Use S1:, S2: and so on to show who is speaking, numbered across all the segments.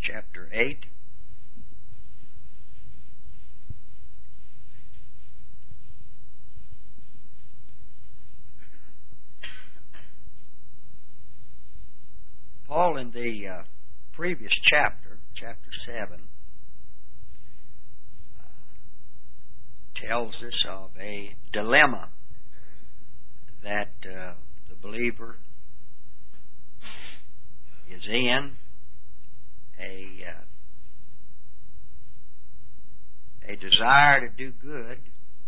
S1: chapter 8. Paul, in the previous chapter, chapter 7, tells us of a dilemma that the believer is in, a desire to do good,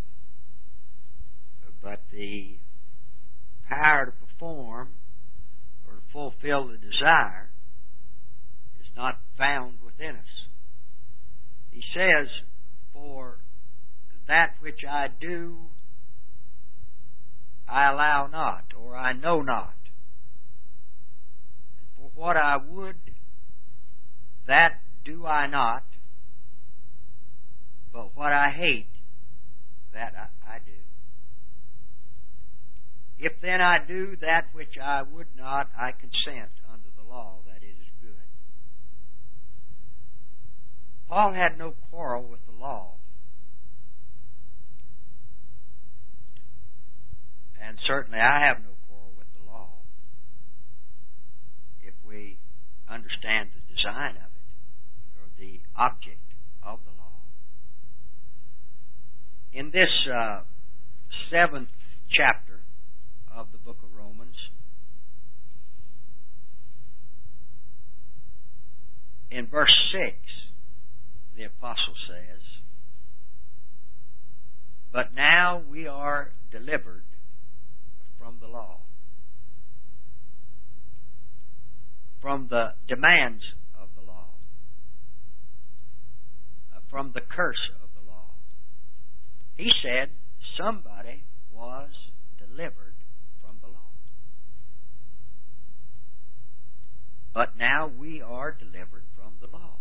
S1: but the power to perform or to fulfill the desire is not found within us. He says, "For that which I do, I allow not, or I know not. And for what I would, that do I not, but what I hate, that I do. If then I do that which I would not, I consent unto the law that it is good." Paul had no quarrel with the law. And certainly I have no quarrel with the law if we understand the design of it, or the object of the law. In this 7th chapter of the book of Romans, in verse 6, the apostle says, "But now we are delivered from the law, from the demands of the law, from the curse of the law." He said somebody was delivered from the law. But now we are delivered from the law.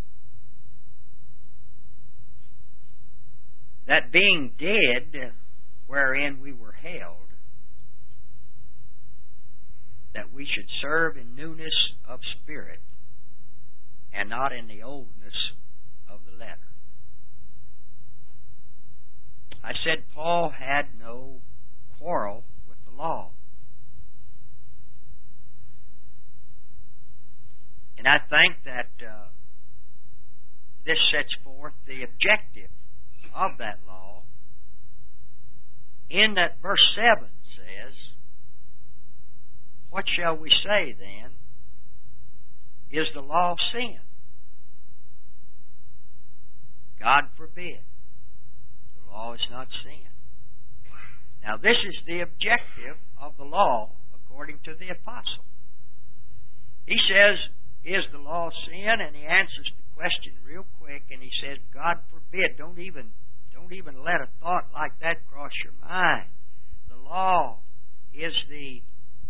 S1: That being dead wherein we were held, that we should serve in newness of spirit and not in the oldness of the letter. I said Paul had no quarrel with the law. And I think that this sets forth the objective of that law. In that verse 7 says, "What shall we say then? Is the law sin? God forbid. The law is not sin." Now this is the objective of the law according to the apostle. He says, "Is the law sin?" And he answers the question real quick, and he says, "God forbid." Don't even let a thought like that cross your mind. The law is the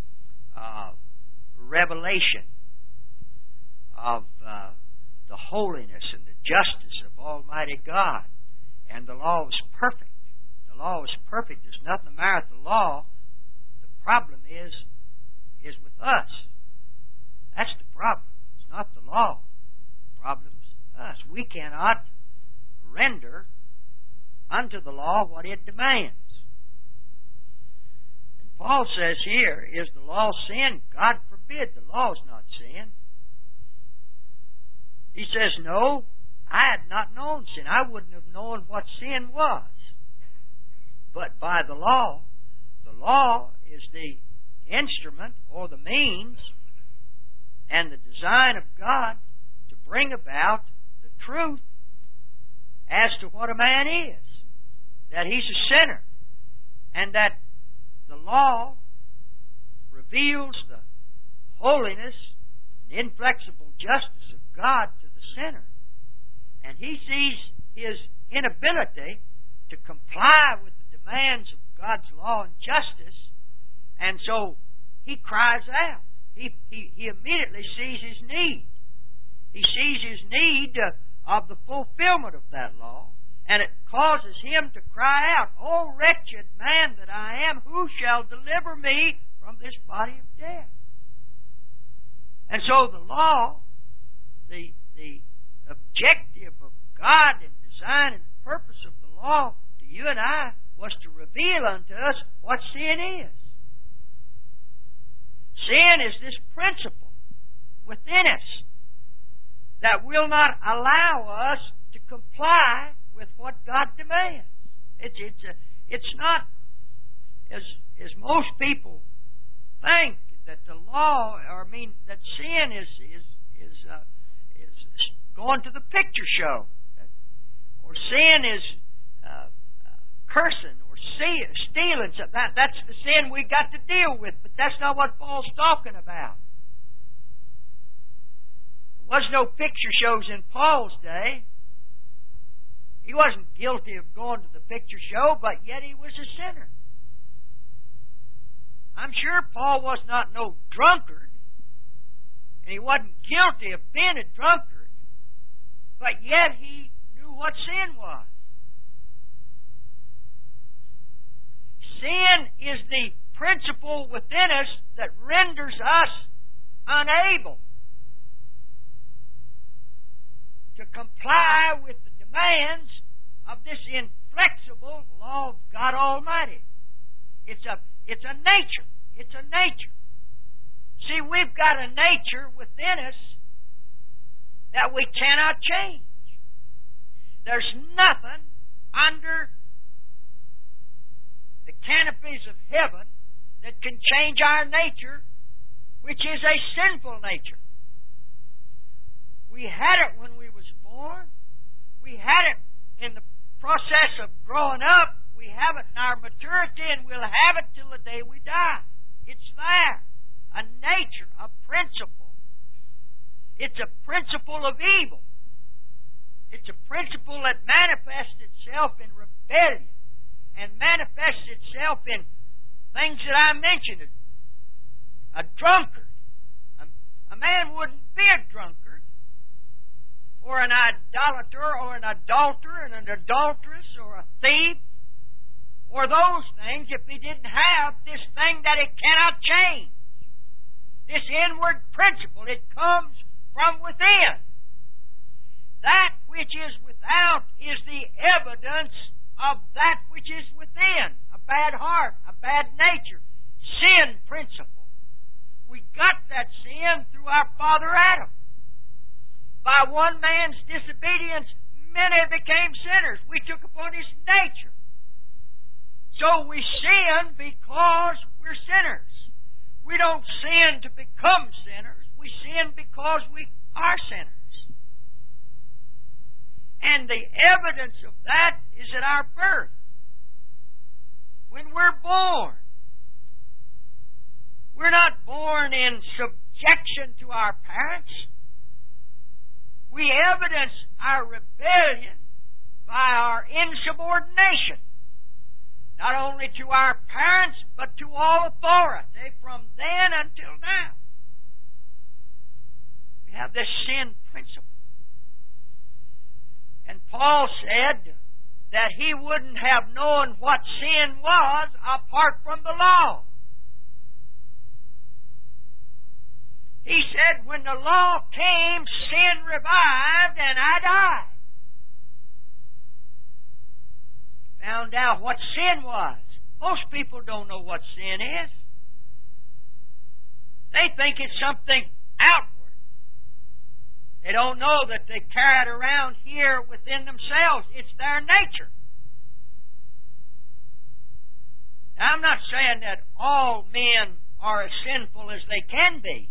S1: revelation of the holiness and the justice of Almighty God. And the law is perfect. The law is perfect. There's nothing the matter with the law. The problem is with us. That's the problem. It's not the law. The problem's us. We cannot render unto the law what it demands. And Paul says here, "Is the law sin?" God forbid. The law is not sin. He says, "No, I had not known sin. I wouldn't have known what sin was. But by the law is the instrument or the means and the design of God to bring about the truth as to what a man is, that he's a sinner, and that the law reveals the holiness and inflexible justice of God to the sinner. And he sees his inability to comply with the demands of God's law and justice, and so he cries out. He immediately sees his need. He sees his need of the fulfillment of that law, and it causes him to cry out, "O wretched man that I am, who shall deliver me from this body of death?" And so the law, the the objective of God and design and purpose of the law to you and I was to reveal unto us what sin is. Sin is this principle within us that will not allow us to comply with what God demands. It's not as most people think that the law, that sin is going to the picture show, or sin is cursing or stealing. That's the sin we got to deal with, but that's not what Paul's talking about. There was no picture shows in Paul's day. He wasn't guilty of going to the picture show, but yet he was a sinner. I'm sure Paul was not no drunkard, and he wasn't guilty of being a drunkard, but yet he knew what sin was. Sin is the principle within us that renders us unable to comply with the demands of this inflexible law of God Almighty. It's a nature. It's a nature. See, we've got a nature within us that we cannot change. There's nothing under the canopies of heaven that can change our nature, which is a sinful nature. We had it when we was born. We had it in the process of growing up. We have it in our maturity, and we'll have it till the day we die. It's there. A nature, a principle. It's a principle of evil. It's a principle that manifests itself in rebellion and manifests itself in things that I mentioned. A drunkard. A man wouldn't be a drunkard, or an idolater, or an adulterer, and an adulteress, or a thief, or those things if he didn't have this thing that it cannot change. This inward principle, it comes from within. That which is without is the evidence of that which is within. A bad heart, a bad nature, sin principle. We got that sin through our father Adam. By one man's disobedience, many became sinners. We took upon his nature. So we sin because we're sinners. We don't sin to become sinners. We sin because we are sinners. And the evidence of that is at our birth. When we're born, we're not born in subjection to our parents. We evidence our rebellion by our insubordination, not only to our parents, but to all authority from then until now. We have this sin principle. And Paul said that he wouldn't have known what sin was apart from the law. He said, when the law came, sin revived and I died. Found out what sin was. Most people don't know what sin is. They think it's something outward. They don't know that they carry it around here within themselves. It's their nature. Now, I'm not saying that all men are as sinful as they can be.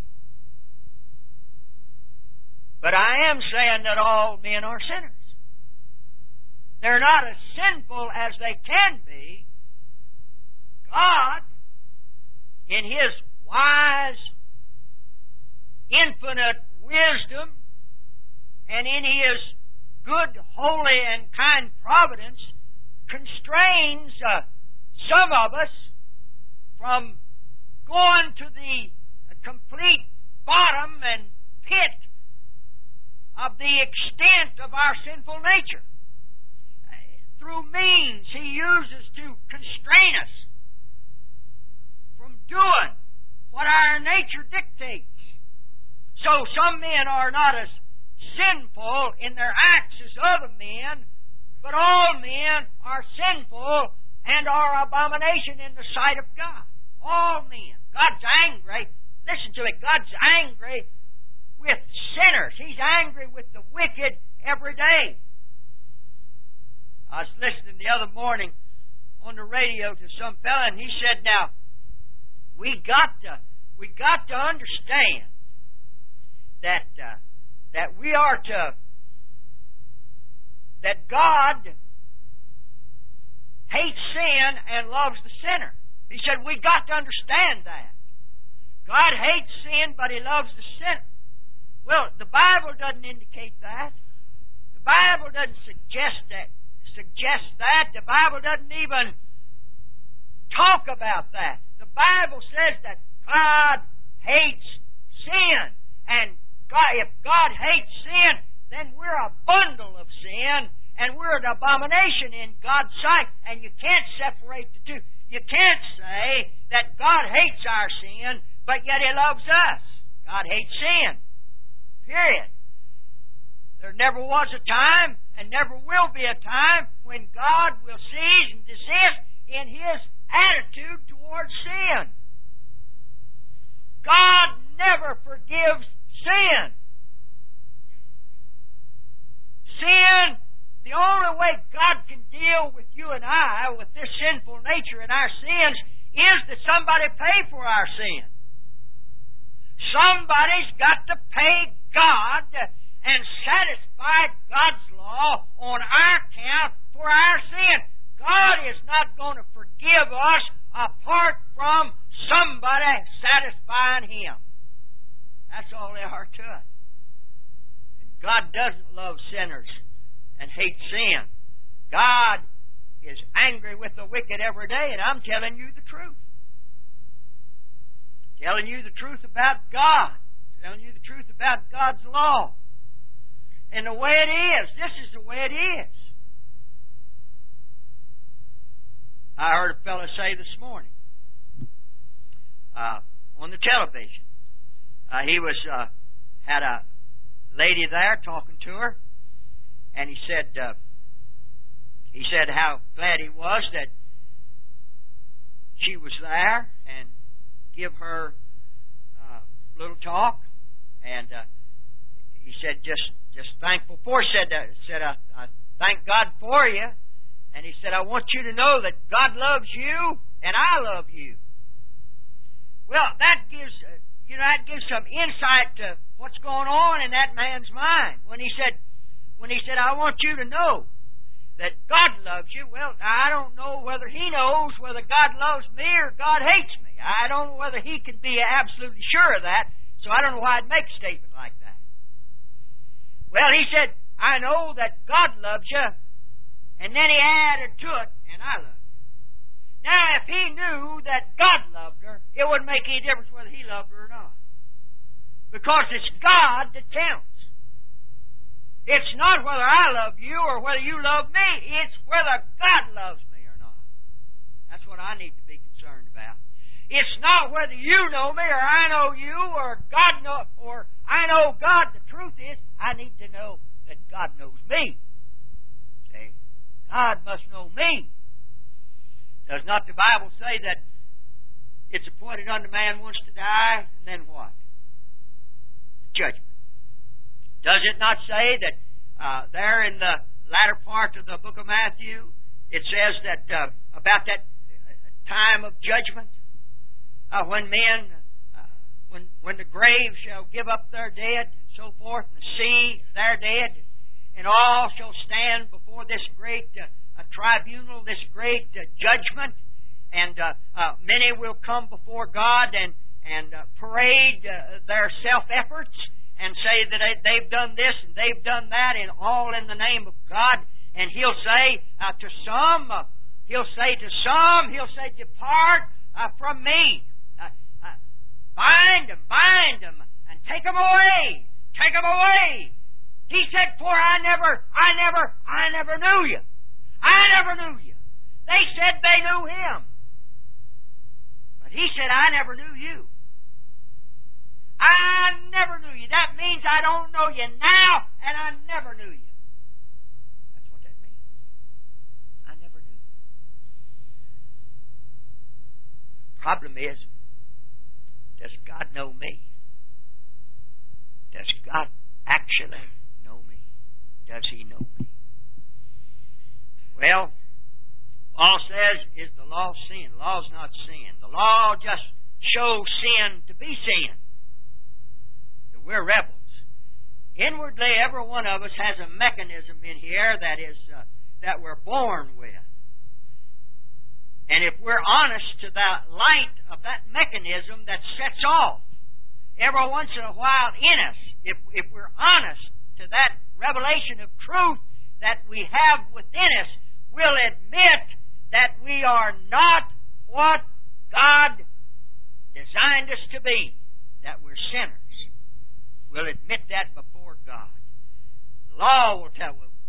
S1: But I am saying that all men are sinners. They're not as sinful as they can be. God, in His wise, infinite wisdom, and in His good, holy, and kind providence, constrains some of us from going to the complete bottom and pit of the extent of our sinful nature. Through means He uses to constrain us from doing what our nature dictates. So some men are not as sinful in their acts as other men, but all men are sinful and are abomination in the sight of God. All men. God's angry. Listen to me. God's angry with sinners. He's angry with the wicked every day. I was listening the other morning on the radio to some fella, and he said, "Now, we got to understand that we are to, that God hates sin and loves the sinner." He said, we got to understand that. God hates sin, but He loves the sinner. Well, the Bible doesn't indicate that. The Bible doesn't suggest that. The Bible doesn't even talk about that. The Bible says that God hates sin. And if God hates sin, then we're a bundle of sin, and we're an abomination in God's sight. And you can't separate the two. You can't say that God hates our sin, but yet He loves us. God hates sin. Period. There never was a time, and never will be a time, when God will cease and desist in His attitude towards sin. God never forgives sin. Sin, the only way God can deal with you and I, with this sinful nature and our sins, is that somebody pay for our sin. Somebody's got to pay God and satisfy God's law on our account for our sin. God is not going to forgive us apart from somebody satisfying Him. That's all there are to it. And God doesn't love sinners and hate sin. God is angry with the wicked every day, and I'm telling you the truth. Telling you the truth about God. Telling you the truth about God's law. And the way it is. This is the way it is. I heard a fellow say this morning on the television. He was had a lady there talking to her, and he said how glad he was that she was there and give her a little talk, and he said just thankful for. Said I thank God for you, and he said I want you to know that God loves you and I love you. Well, that gives some insight to what's going on in that man's mind when he said I want you to know that God loves you. Well, I don't know whether he knows whether God loves me or God hates me. I don't know whether he can be absolutely sure of that, so I don't know why I'd make a statement like that. Well, he said, I know that God loves you, and then he added to it, and I love you. Now, if he knew that God loved her, it wouldn't make any difference whether he loved her or not. Because it's God that counts. It's not whether I love you or whether you love me. It's whether God loves me or not. That's what I need to be concerned about. It's not whether you know me or I know you or God know or I know God. The truth is, I need to know that God knows me. See? God must know me. Does not the Bible say that it's appointed unto man once to die, and then what? Judgment. Does it not say that there in the latter part of the book of Matthew, it says that about that time of judgment, when men, when the grave shall give up their dead and so forth, and the sea their dead, and all shall stand before this great tribunal, this great judgment, and many will come before God and parade their self-efforts and say that they've done this and they've done that, and all in the name of God. And He'll say to some, depart from me. Bind them, and take them away. Take them away. He said, for I never knew you. I never knew you. They said they knew Him. But He said, I never knew you. I never knew you. That means I don't know you now, and I never knew you. That's what that means. I never knew you. Problem is, does God know me? Does God actually know me? Does He know me? Well, Paul says, is the law sin? The law is not sin. The law just shows sin to be sin. That we're rebels. Inwardly, every one of us has a mechanism in here that we're born with. And if we're honest to the light of that mechanism that sets off every once in a while in us, if we're honest to that revelation of truth that we have within us, we'll admit that we are not what God designed us to be, that we're sinners. We'll admit that before God. The law will tell us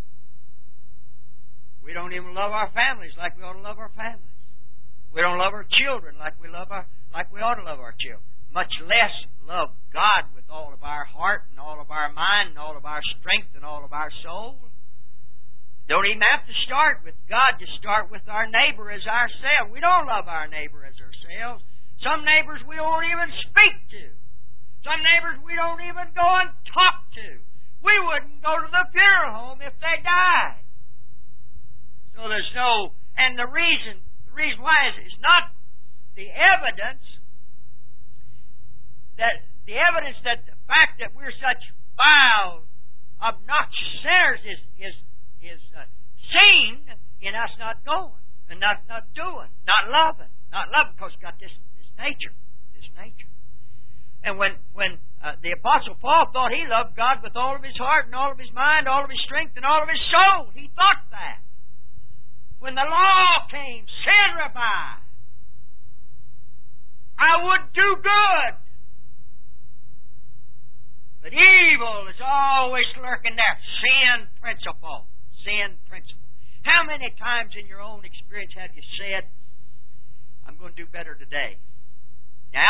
S1: we don't even love our families like we ought to love our families. We don't love our children like we ought to love our children. Much less love God with all of our heart and all of our mind and all of our strength and all of our soul. Don't even have to start with God. Just start with our neighbor as ourselves. We don't love our neighbor as ourselves. Some neighbors we won't even speak to. Some neighbors we don't even go and talk to. We wouldn't go to the funeral home if they died. So there's no... And the reason why is not the evidence that the fact that we're such vile, obnoxious sinners is seen in us not going and not doing, not loving because we've got this nature. And when the Apostle Paul thought he loved God with all of his heart and all of his mind, all of his strength and all of his soul, he thought that. When the law came, sin revived. I would do good. But evil is always lurking there. Sin principle. How many times in your own experience have you said, I'm going to do better today? Now,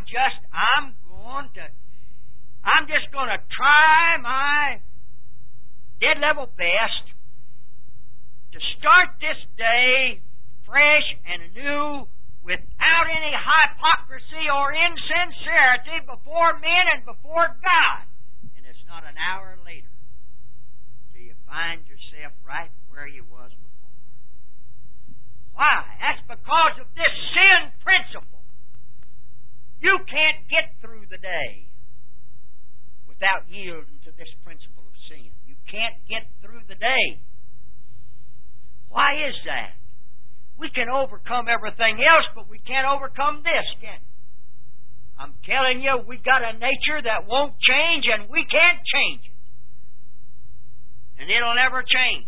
S1: I'm just going to try my dead level best to start this day fresh and anew without any hypocrisy or insincerity before men and before God. And it's not an hour later till you find yourself right where you was before. Why? That's because of this sin principle. You can't get through the day without yielding to this principle of sin. You can't get through the day. Why is that? We can overcome everything else, but we can't overcome this, can we? I'm telling you, we got a nature that won't change, and we can't change it. And it'll never change.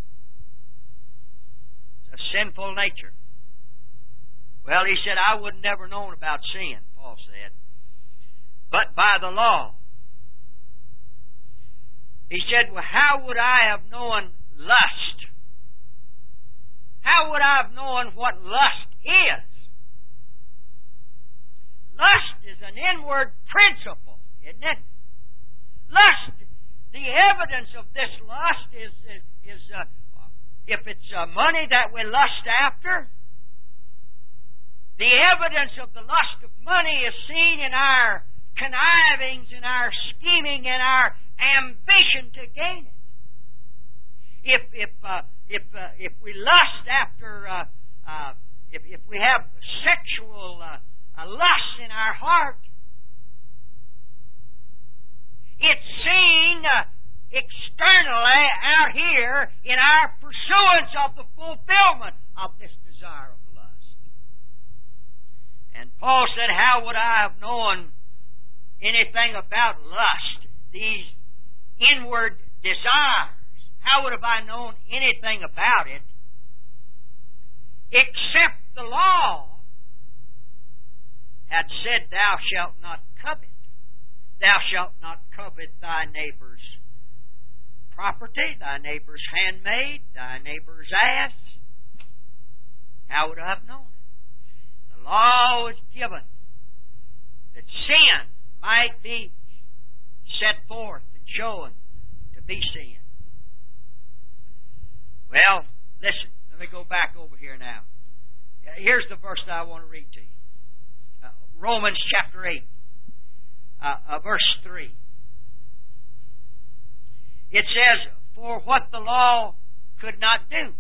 S1: It's a sinful nature. Well, he said, I would never known about sin, Paul said, but by the law. He said, well, how would I have known lust? How would I have known what lust is? Lust is an inward principle, isn't it? Lust, the evidence of this lust is if it's money that we lust after, the evidence of the lust of money is seen in our connivings, in our scheming, in our ambition to gain it. If we lust after, if we have sexual lust in our heart, it's seen externally out here in our pursuance of the fulfillment of this desire of lust. And Paul said, how would I have known anything about lust, these inward desires? How would have I known anything about it except the law had said, thou shalt not covet. Thou shalt not covet thy neighbor's property, thy neighbor's handmaid, thy neighbor's ass. How would I have known it? The law was given that sin might be set forth and shown to to be sin. Well, listen, let me go back over here now. Here's the verse that I want to read to you. Romans chapter 8, verse 3. It says, for what the law could not do.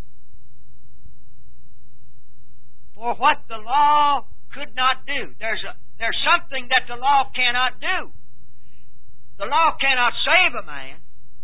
S1: For what the law could not do. There's something that the law cannot do. The law cannot save a man.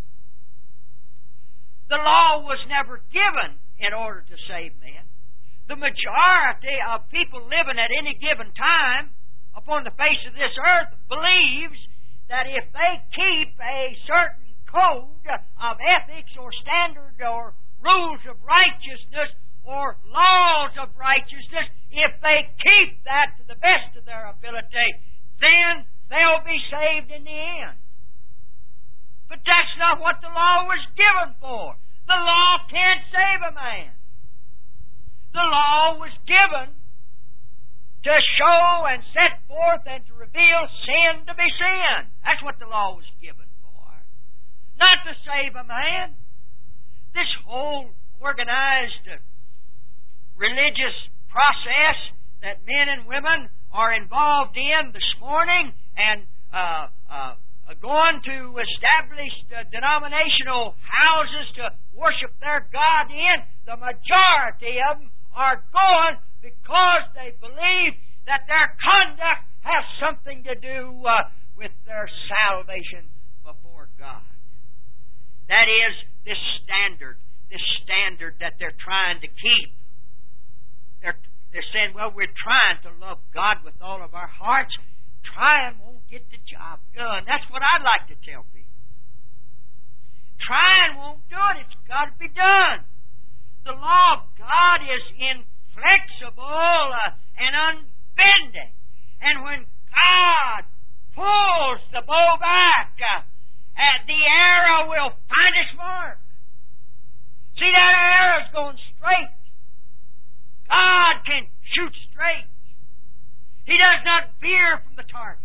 S1: The law was never given in order to save men. The majority of people living at any given time upon the face of this earth believes that if they keep a certain code of ethics or standard or rules of righteousness or laws of righteousness, if they keep that to the best of their ability, then they'll be saved in the end. But that's not what the law was given for. The law can't save a man. The law was given to show and set forth and to reveal sin to be sin. That's what the law was given for. Not to save a man. This whole organized religious process that men and women are involved in this morning and going to established denominational houses to worship their God in, the majority of them are going because they believe that their conduct has something to do with their salvation before God. That is this standard that they're trying to keep. They're saying, well, we're trying to love God with all of our hearts. Trying won't get the job done. That's what I'd like to tell people. Trying won't do it. It's got to be done. The law of God is inflexible and unbending. And when God pulls the bow back, the arrow will find its mark. See, that arrow's going straight. God can shoot straight. He does not veer from the target.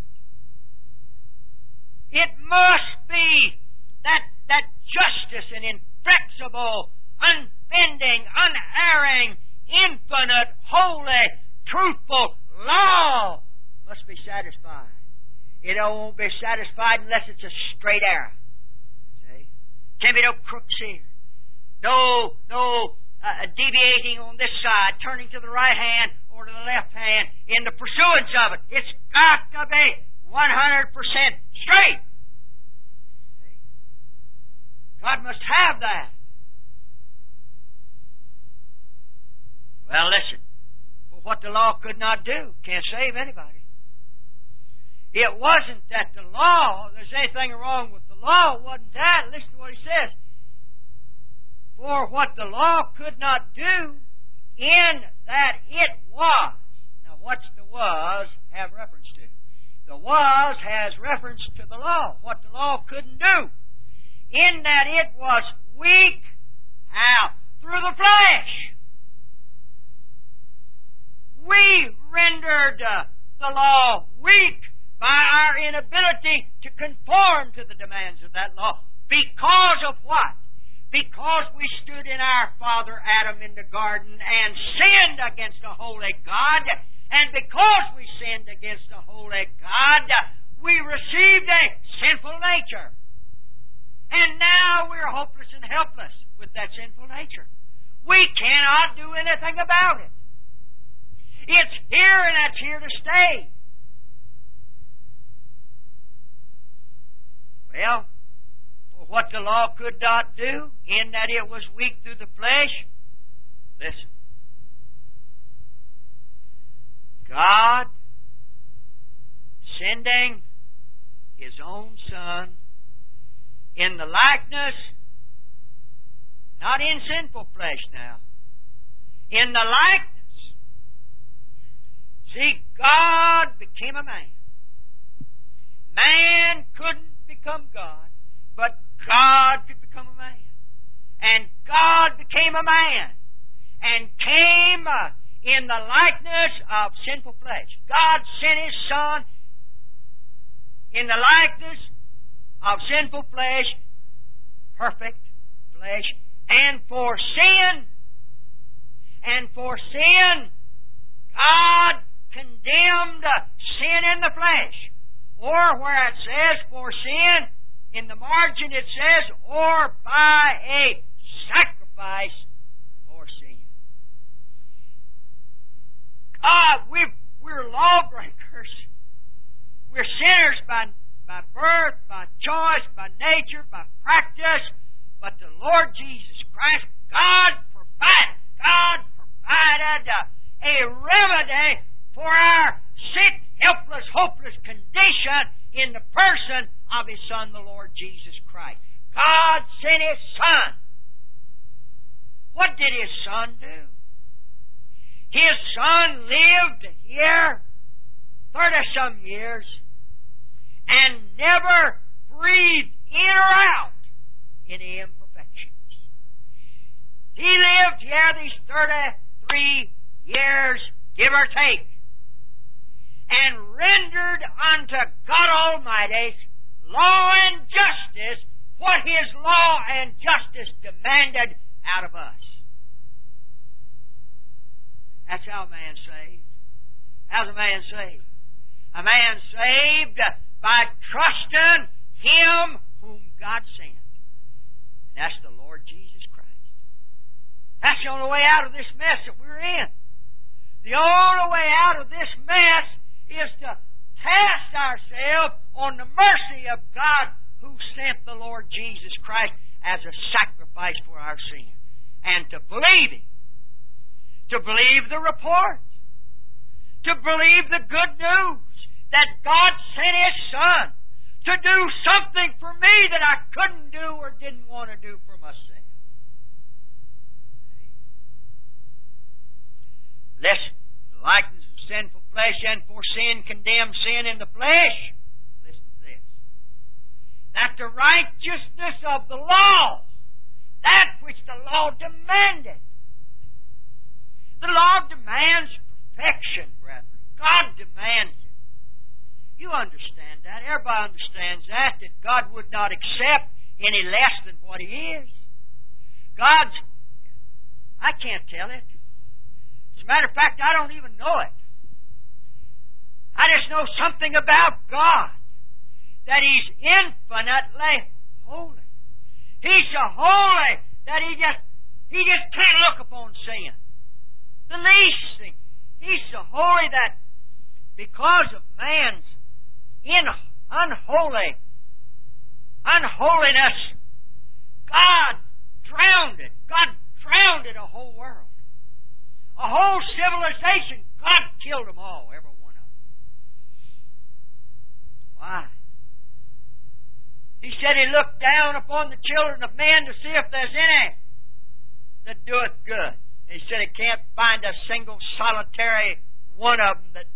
S1: It must be that justice and inflexible, unbending, unerring, infinite, holy, truthful law must be satisfied. It won't be satisfied unless it's a straight arrow. See? Can't be no crooks here. No deviating on this side, turning to the right hand or to the left hand in the pursuance of it. It's got to be 100% straight. Okay? God must have that. Well, listen. For what the law could not do, can't save anybody. It wasn't that the law, there's anything wrong with the law, it wasn't that. Listen to what he says. For what the law could not do, in that it was. Now, what's the was have reference to? The was has reference to the law, what the law couldn't do. In that it was weak. How? Through the flesh. We rendered the law weak by our inability to conform to the demands of that law. Because of what? Because we stood in our father Adam in the garden and sinned against a holy God, and because we sinned against a holy God, we received a sinful nature. And now we're hopeless and helpless with that sinful nature. We cannot do anything about it. It's here and it's here to stay. Well, what the law could not do, in that it was weak through the flesh. Listen. God sending His own Son in the likeness, not in sinful flesh now, in the likeness. See, God became a man. Man couldn't become God, but God could become a man. And God became a man and came in the likeness of sinful flesh. God sent His Son in the likeness of sinful flesh perfect flesh, and for sin, God condemned sin in the flesh. Or where it says for sin, in the margin it says, or by a sacrifice for sin. God, we're lawbreakers. We're sinners by birth, by choice, by nature, by practice. But the Lord Jesus Christ, God provided a remedy for our sick, helpless, hopeless condition in the person of His Son, the Lord Jesus Christ. God sent His Son. What did His Son do? His Son lived here 30-some years and never breathed in or out any imperfections. He lived here these 33 years, give or take, and rendered unto God Almighty law and justice what His law and justice demanded out of us. That's how a man's saved. How's a man saved? A man saved by trusting Him whom God sent. And that's the Lord Jesus Christ. That's the only way out of this mess that we're in. The only way out of this mess is to cast ourselves on the mercy of God who sent the Lord Jesus Christ as a sacrifice for our sin. And to believe Him. To believe the report. To believe the good news that God sent His Son to do something for me that I couldn't do or didn't want to do for myself. Listen, the likeness of sinful flesh and for sin condemns sin in the flesh. Listen to this. That the righteousness of the law, that which the law demanded. The law demands perfection, brethren. God demands it. You understand that. Everybody understands that God would not accept any less than what He is. I can't tell it. As a matter of fact, I don't even know it. I just know something about God. That He's infinitely holy. He's so holy that He just can't look upon sin. The least thing. He's so holy that because of man's unholiness, God drowned it. God drowned a whole world. A whole civilization. God killed them all, every one of them. Why? He said He looked down upon the children of men to see if there's any that doeth good. He said He can't find a single solitary one of them that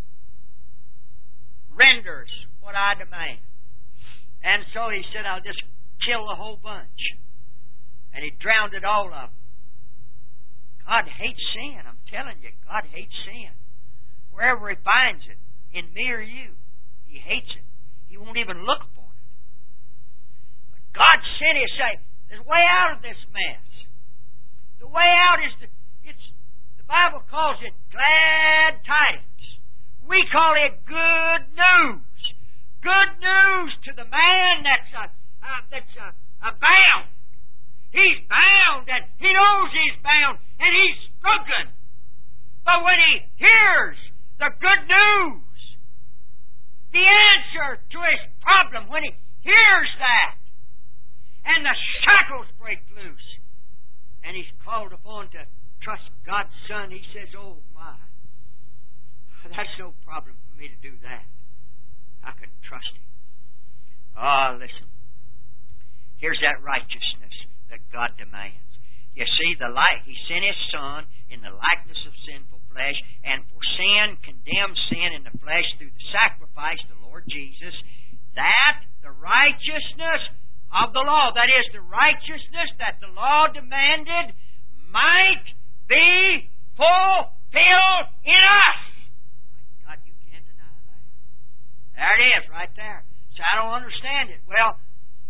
S1: renders what I demand. And so He said, I'll just kill the whole bunch. And He drowned all of them. God hates sin. I'm telling you, God hates sin. Wherever He finds it, in me or you, He hates it. He won't even look upon it. But God sent His say, there's a way out of this mess. The way out is the Bible calls it glad tidings. We call it good news. Good news to the man that's bound. He's bound and he knows he's bound and he's struggling. But when he hears the good news, the answer to his problem, when he hears that, and the shackles break loose, and he's called upon to trust God's Son, he says, oh my, that's no problem for me to do that. I can trust Him. Listen. Here's that righteousness that God demands. You see, He sent His Son in the likeness of sinful flesh, and for sin, condemned sin in the flesh through the sacrifice, the Lord Jesus, that the righteousness of the law, that is, the righteousness that the law demanded, might be fulfilled in us. God, you can't deny that. There it is, right there. So I don't understand it. Well,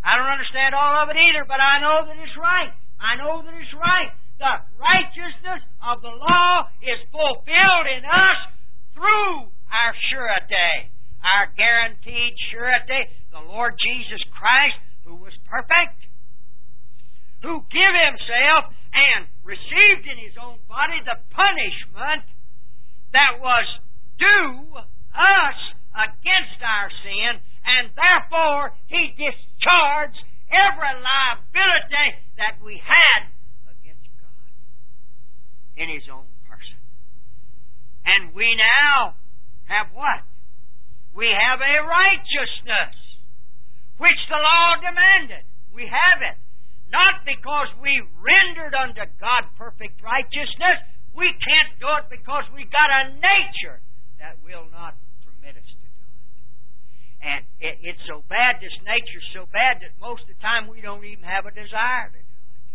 S1: I don't understand all of it either, but I know that it's right. I know that it's right. The righteousness of the law is fulfilled in us through our surety, our guaranteed surety, the Lord Jesus Christ, who was perfect, who gave Himself and received in His own body the punishment that was due us against our sin, and therefore He discharged every liability that we had against God in His own person. And we now have what? We have a righteousness which the law demanded. We have it. Not because we rendered unto God perfect righteousness. We can't do it because we've got a nature that will not permit us to do it. And it's so bad, this nature's so bad that most of the time we don't even have a desire to do it.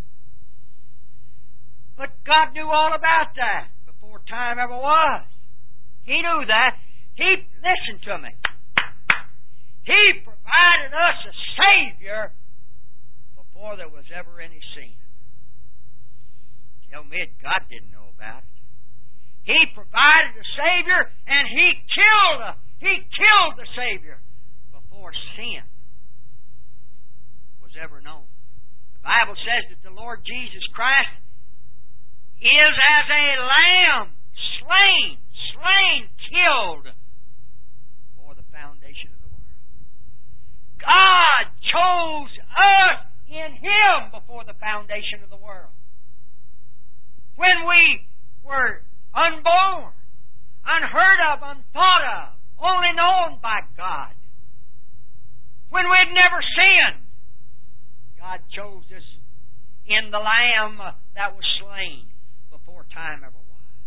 S1: But God knew all about that before time ever was. He knew that. Listen to me. He provided us a Savior before there was ever any sin. Tell me God didn't know about it. He provided a Savior, and He killed the Savior before sin was ever known. The Bible says that the Lord Jesus Christ is as a lamb slain, killed before the foundation of the world. God chose us in Him before the foundation of the world. When we were unborn, unheard of, unthought of, only known by God. When we had never sinned, God chose us in the Lamb that was slain before time ever was.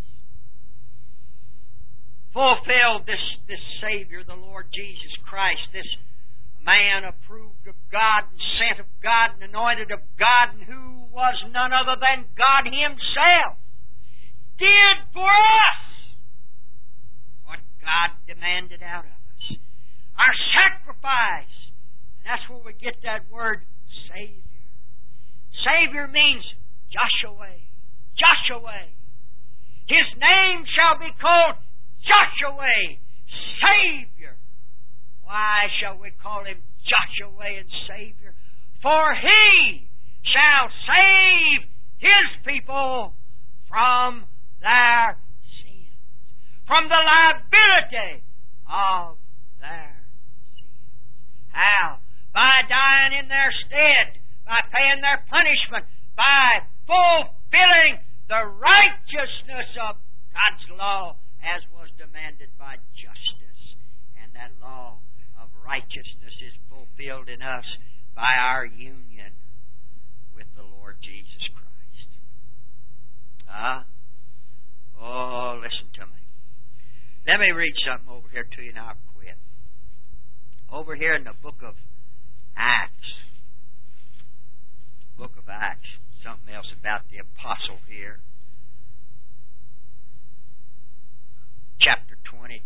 S1: Fulfilled this Savior, the Lord Jesus Christ, this man approved of God and sent of God and anointed of God, and who was none other than God Himself, did for us what God demanded out of us. Our sacrifice. And that's where we get that word Savior. Savior means Joshua. Joshua. His name shall be called Joshua, Savior. Why shall we call Him Joshua and Savior? For He shall save His people from their sins, from the liability of their sins. How? By dying in their stead, by paying their punishment, by fulfilling the righteousness of God's law as was demanded by justice. And that law of righteousness is fulfilled in us by our union with the Lord Jesus Christ. Oh, listen to me. Let me read something over here to you and I'll quit. Over here in the book of Acts. Book of Acts. Something else about the apostle here. Chapter 22.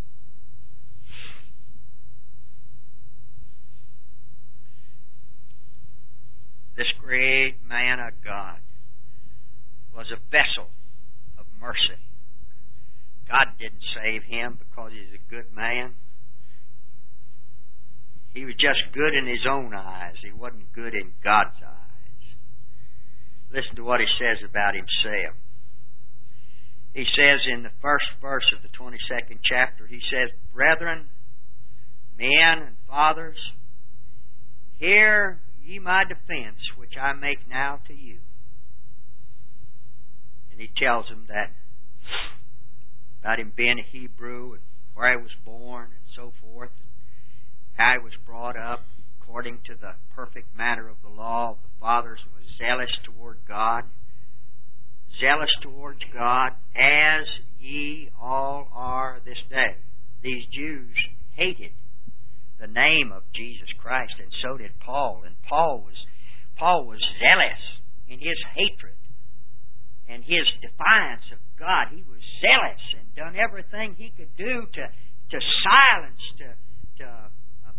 S1: This great man of God was a vessel of mercy. God didn't save him because he's a good man. He was just good in his own eyes. He wasn't good in God's eyes. Listen to what he says about himself. He says in the first verse of the 22nd chapter, he says, Brethren, men and fathers, hear ye my defense, which I make now to you. And he tells them that about him being a Hebrew and where he was born and so forth, and how he was brought up according to the perfect manner of the law of the fathers, and was zealous toward God. Zealous towards God, as ye all are this day. These Jews hated the name of Jesus Christ, and so did Paul. And Paul was zealous in his hatred and his defiance of God. He was zealous and done everything he could do to silence, to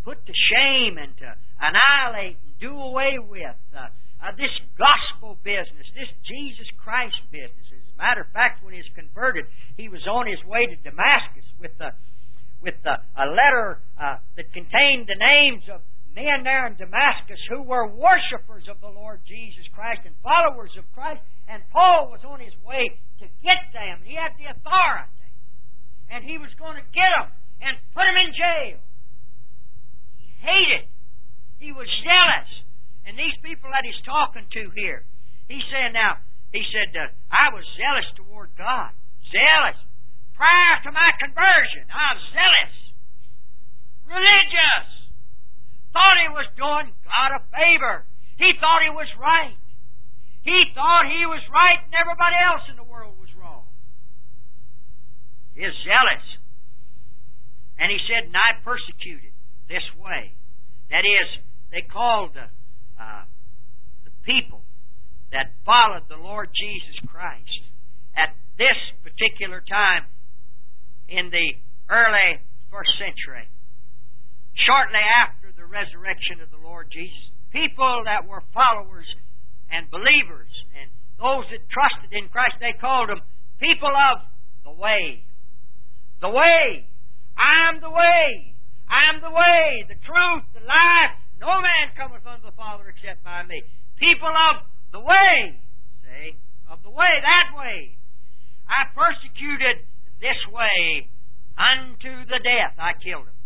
S1: put to shame and to annihilate and do away with this gospel business, this Jesus Christ business. As a matter of fact, when he was converted, he was on his way to Damascus with a letter that contained the names of men there in Damascus who were worshipers of the Lord Jesus Christ and followers of Christ. And Paul was on his way to get them. He had the authority. And he was going to get them and put them in jail. He hated. He was zealous. And these people that he's talking to here, he said, I was zealous toward God. Zealous. Prior to my conversion, I was zealous. Religious. Thought he was doing God a favor. He thought he was right. He thought he was right and everybody else in the world was wrong. He is zealous. And he said, and I persecuted this way. That is, they called the people that followed the Lord Jesus Christ at this particular time in the early first century, shortly after the resurrection of the Lord Jesus. People that were followers and believers and those that trusted in Christ, they called them people of the way. The way. I am the way. I am the way, the truth, the life. No man cometh unto the Father except by me. People of the way. Say, of the way, that way. I persecuted this way unto the death. I killed him.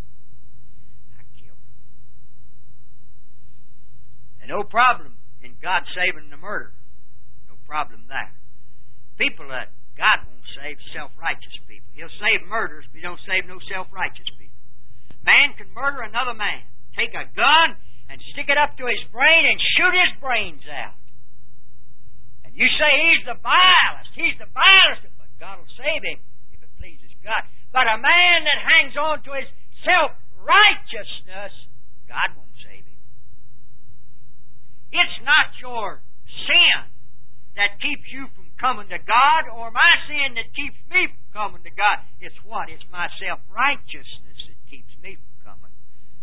S1: And no problem in God saving the murder. No problem there. People that God won't save, self-righteous people. He'll save murderers, but He don't save no self-righteous people. Man can murder another man. Take a gun and stick it up to his brain and shoot his brains out. And you say he's the vilest. He's the vilest. But God will save him if it pleases God. But a man that hangs on to his self-righteousness, God won't save him. It's not your sin that keeps you from coming to God, or my sin that keeps me from coming to God. It's what? It's my self-righteousness that keeps me from coming.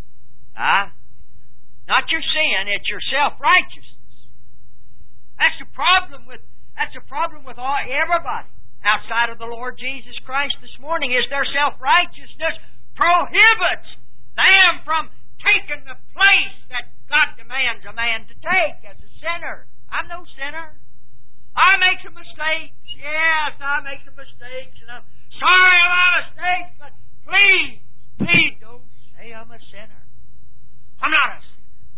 S1: Not your sin, it's your self-righteousness. That's a problem with everybody outside of the Lord Jesus Christ this morning, is their self-righteousness prohibits them from taking the place that God demands a man to take as a sinner. I'm no sinner. I make some mistakes. Yes, I make some mistakes, and I'm sorry for my mistakes, but please don't say I'm a sinner. I'm not a sinner.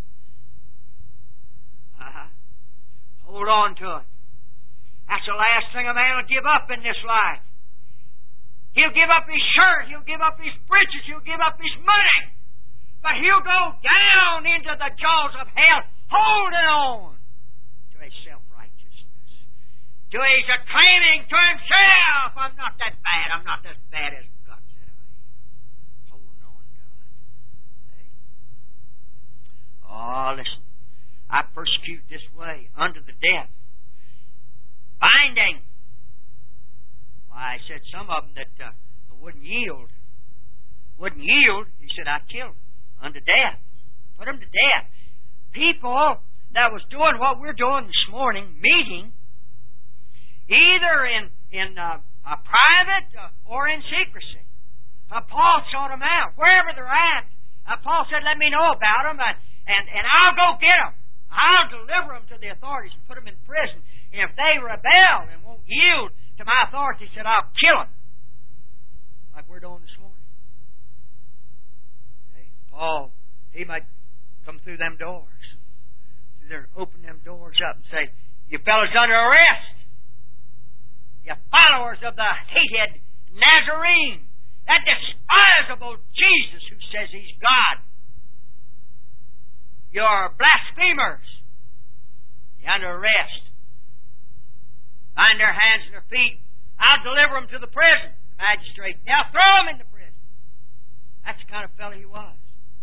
S1: Hold on to it. That's the last thing a man will give up in this life. He'll give up his shirt, he'll give up his breeches, he'll give up his money, but he'll go down into the jaws of hell holding on to his self-righteousness, to his claiming to himself, I'm not that bad, I'm not as bad as God said I am. Holding on to it. Oh, listen. I persecute this way unto the death. Binding. Why, I said some of them that wouldn't yield. He said, I killed them unto death. Put them to death. People that was doing what we're doing this morning, meeting, either in a private or in secrecy. Paul sought them out. Wherever they're at, Paul said, let me know about them, and I'll go get them. I'll deliver them to the authorities and put them in prison. And if they rebel and won't yield to my authority, he said, I'll kill them. Like we're doing this morning. Okay? Paul, he might come through them doors. Through there, open them doors up and say, you fellas under arrest. You followers of the hated Nazarene. That despisable Jesus who says He's God. You're blasphemers. You're under arrest. Bind their hands and their feet. I'll deliver them to the prison, the magistrate. Now throw them into prison. That's the kind of fellow he was.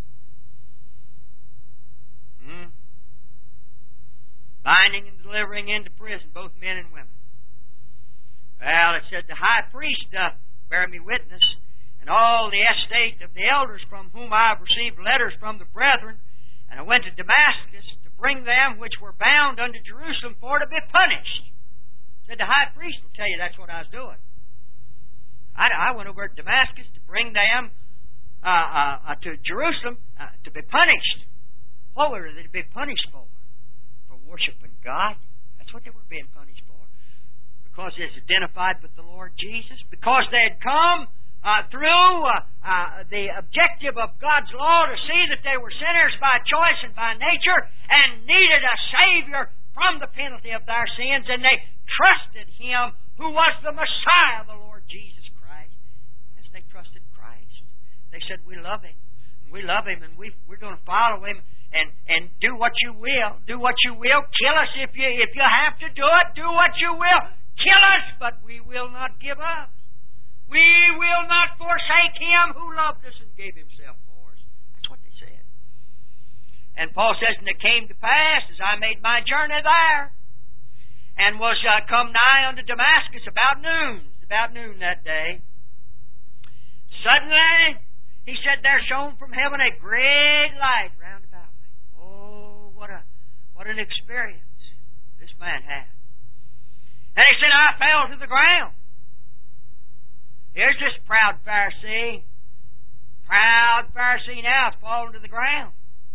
S1: Binding and delivering into prison, both men and women. Well, it said the high priest bear me witness and all the estate of the elders from whom I have received letters from the brethren. And I went to Damascus to bring them which were bound unto Jerusalem for to be punished. Said the high priest will tell you that's what I was doing. I went over to Damascus to bring them to Jerusalem to be punished. What were they to be punished for? For worshiping God. That's what they were being punished for. Because they was identified with the Lord Jesus. Because they had come through the objective of God's law to see that they were sinners by choice and by nature and needed a Savior from the penalty of their sins, and they trusted Him who was the Messiah, the Lord Jesus Christ. As they trusted Christ, they said, we love Him. We love Him, and we're going to follow Him and do what you will. Do what you will. Kill us if you have to do it. Do what you will. Kill us, but we will not give up. We will not forsake Him who loved us and gave Himself for us. That's what they said. And Paul says, and it came to pass, as I made my journey there, and was come nigh unto Damascus about noon that day, suddenly, he said, there shone from heaven a great light round about me. Oh, what an experience this man had. And he said, I fell to the ground. Here's this proud Pharisee. Proud Pharisee now has fallen to the ground.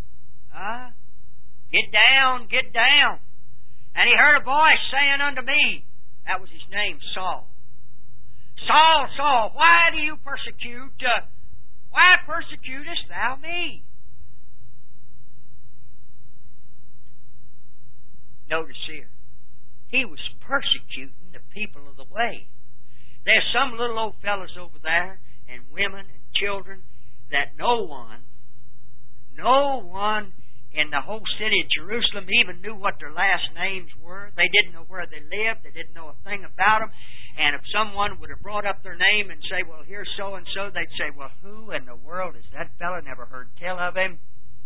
S1: Get down, get down. And he heard a voice saying unto me, that was his name, Saul. Saul, Saul, why do you persecute? Why persecutest thou me? Notice here, he was persecuting the people of the way. There's some little old fellas over there, and women and children, that no one in the whole city of Jerusalem even knew what their last names were. They didn't know where they lived. They didn't know a thing about them. And if someone would have brought up their name and say, well, here's so-and-so, they'd say, well, who in the world is that fellow? Never heard tell of him.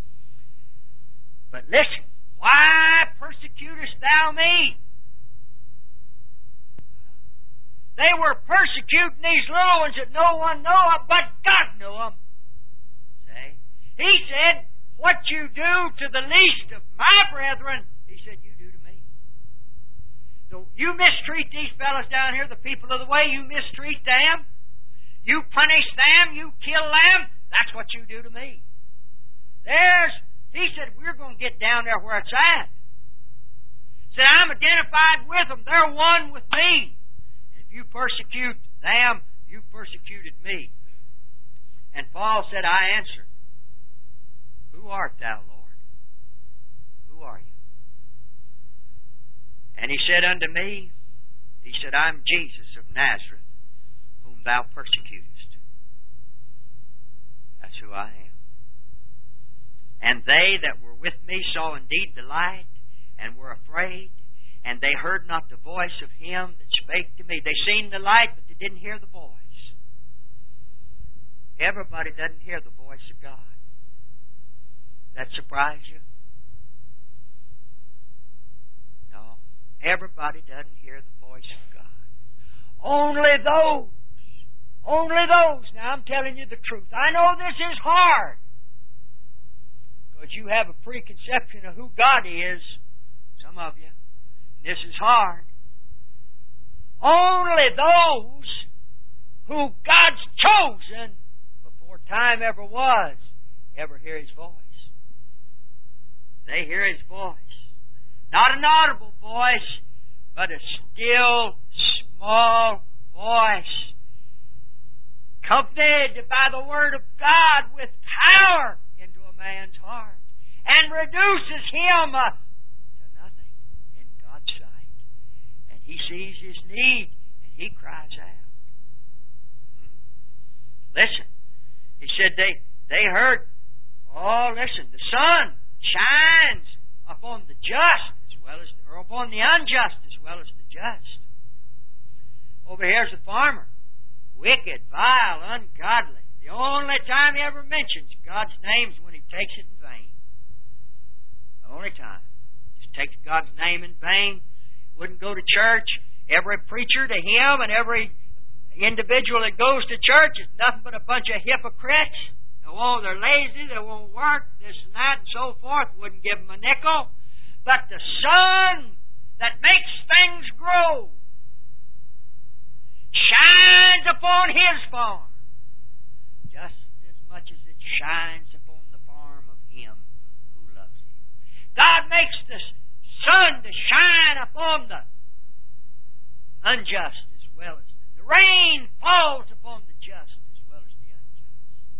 S1: But listen, why persecutest thou me? They were persecuting these little ones that no one knew of, but God knew them. See? He said, what you do to the least of my brethren, He said, you do to me. So you mistreat these fellows down here, the people of the way, you mistreat them, you punish them, you kill them, that's what you do to me. He said, we're going to get down there where it's at. He said, I'm identified with them, they're one with me. And if you persecute them, you persecuted me. And Paul said, I answered, who art thou, Lord? Who are you? And he said unto me, he said, I'm Jesus of Nazareth, whom thou persecutest. That's who I am. And they that were with me saw indeed the light, and were afraid, and they heard not the voice of him that spake to me. They seen the light, but they didn't hear the voice. Everybody doesn't hear the voice of God. That surprise you? No. Everybody doesn't hear the voice of God. Only those. Now I'm telling you the truth. I know this is hard. Because you have a preconception of who God is. Some of you. This is hard. Only those who God's chosen before time ever was ever hear His voice. They hear His voice. Not an audible voice, but a still, small voice. Accompanied by the Word of God with power into a man's heart. And reduces him to nothing in God's sight. And he sees his need and he cries out. Listen. He said they heard, oh listen, the sun shines upon the just as well as, or upon the unjust as well as the just. Over here's a farmer. Wicked, vile, ungodly. The only time he ever mentions God's name is when he takes it in vain. The only time. Just takes God's name in vain. Wouldn't go to church. Every preacher to him and The individual that goes to church is nothing but a bunch of hypocrites. They're lazy, they won't work, this and that and so forth, wouldn't give them a nickel. But the sun that makes things grow shines upon his farm just as much as it shines upon the farm of him who loves him. God makes the sun to shine upon the unjust as well as the rain falls upon the just as well as the unjust.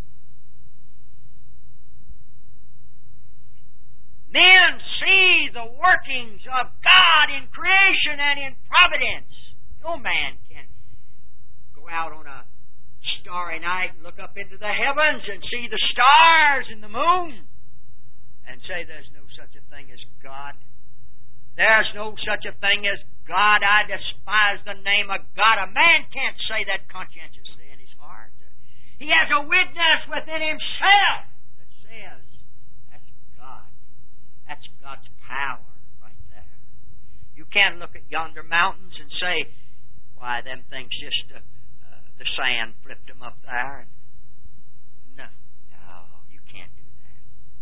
S1: Men see the workings of God in creation and in providence. No man can go out on a starry night and look up into the heavens and see the stars and the moon and say there's no such a thing as God. There's no such a thing as God. I despise the name of God. A man can't say that conscientiously in his heart. He has a witness within himself that says, that's God. That's God's power right there. You can't look at yonder mountains and say, why, them things just, the sand flipped them up there. No, you can't do that.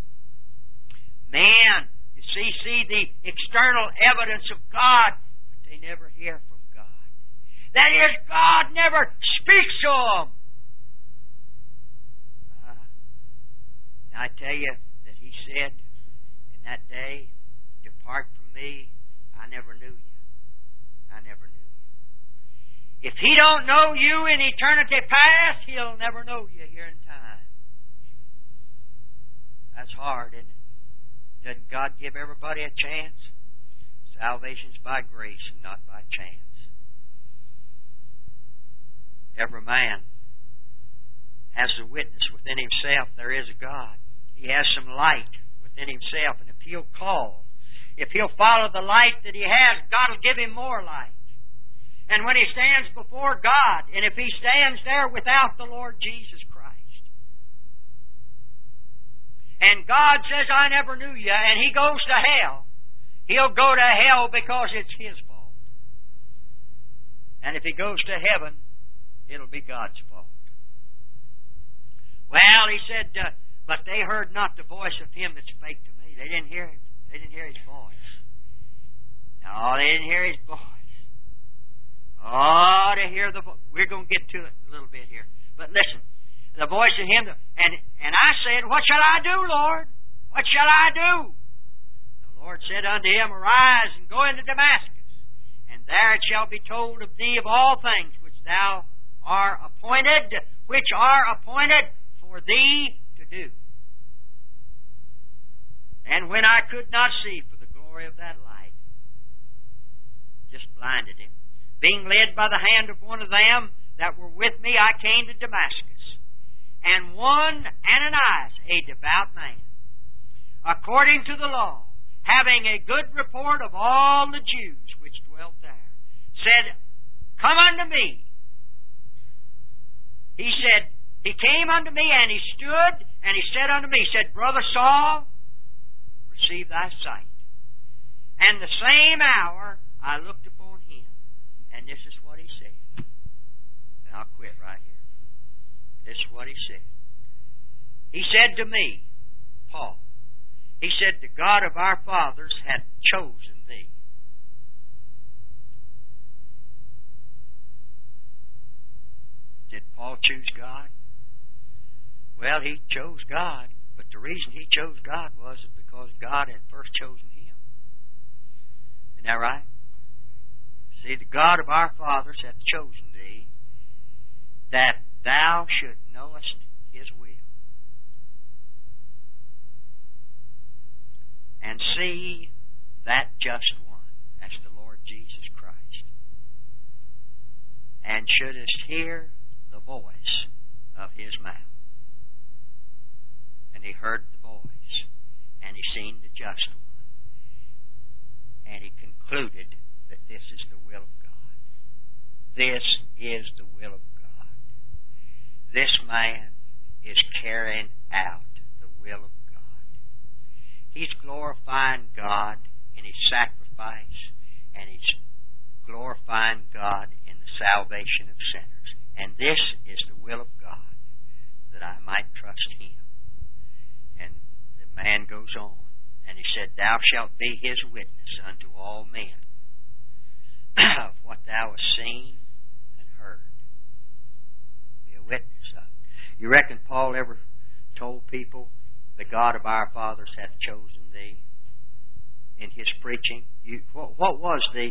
S1: Man, you see the external evidence of God, but they never hear from God. That is, God never speaks to them. Now I tell you that He said in that day, depart from me, I never knew you. I never knew you. If He don't know you in eternity past, He'll never know you here in time. That's hard, isn't it? Doesn't God give everybody a chance? Salvation's by grace and not by chance. Every man has a witness within himself there is a God. He has some light within himself, and if he'll call, if he'll follow the light that he has, God will give him more light. And when he stands before God, and if he stands there without the Lord Jesus Christ, and God says, I never knew you, and he goes to hell, he'll go to hell because it's his fault. And if he goes to heaven, it'll be God's fault. Well, he said, but they heard not the voice of him that spake to me. They didn't hear him. They didn't hear his voice. No, they didn't hear his voice. Oh, to hear the voice. We're going to get to it in a little bit here. But listen, the voice of him, and I said, what shall I do, Lord? What shall I do? The Lord said unto him, arise and go into Damascus, and there it shall be told of thee of all things which are appointed for thee to do. And when I could not see for the glory of that light, just blinded him, being led by the hand of one of them that were with me, I came to Damascus. And one Ananias, a devout man, according to the law, having a good report of all the Jews which dwelt there, said, come unto me. He said, he came unto me, and he stood, and he said unto me, he said, Brother Saul, receive thy sight. And the same hour I looked upon him, and this is what he said. And I'll quit right here. This is what he said. He said to me, Paul, he said, the God of our fathers hath chosen thee. Did Paul choose God? Well, he chose God, but the reason he chose God was because God had first chosen him. Isn't that right? See, the God of our fathers hath chosen thee, that thou should knowest his will, and see that just one, that's the Lord Jesus Christ, and shouldest hear the voice of his mouth. And he heard the voice, and he seen the just one, and he concluded that this is the will of God. This is the will of God. This man is carrying out the will of God. He's glorifying God in his sacrifice, and he's glorifying God in the salvation of sinners. And this is the will of God, that I might trust Him. And the man goes on, and he said, Thou shalt be His witness unto all men of what thou hast seen and heard. Be a witness of it. You reckon Paul ever told people, the God of our fathers hath chosen thee? In his preaching, what was the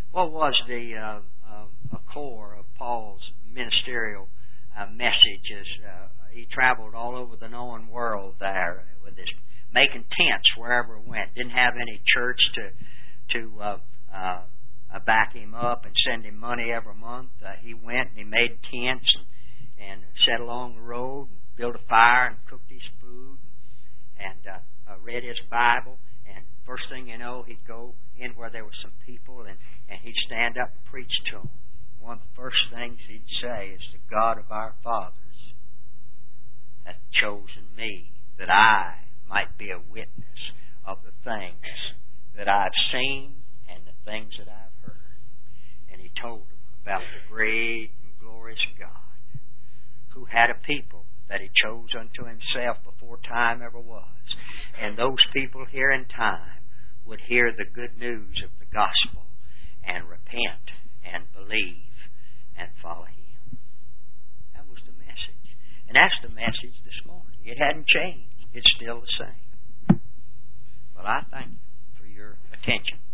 S1: core of Paul's ministerial message? As he traveled all over the known world there with his making tents wherever he went. Didn't have any church to back him up and send him money every month. He went and he made tents and sat along the road and built a fire and cooked his food and read his Bible. And first thing you know, he'd go in where there were some people and he'd stand up and preach to them. One of the first things he'd say is, the God of our fathers hath chosen me, that I might be a witness of the things that I've seen and the things that I've heard. And he told them about the great and glorious God who had a people that He chose unto Himself before time ever was. And those people here in time would hear the good news of the gospel and repent and believe and follow Him. That was the message. And that's the message this morning. It hadn't changed. It's still the same. Well, I thank you for your attention.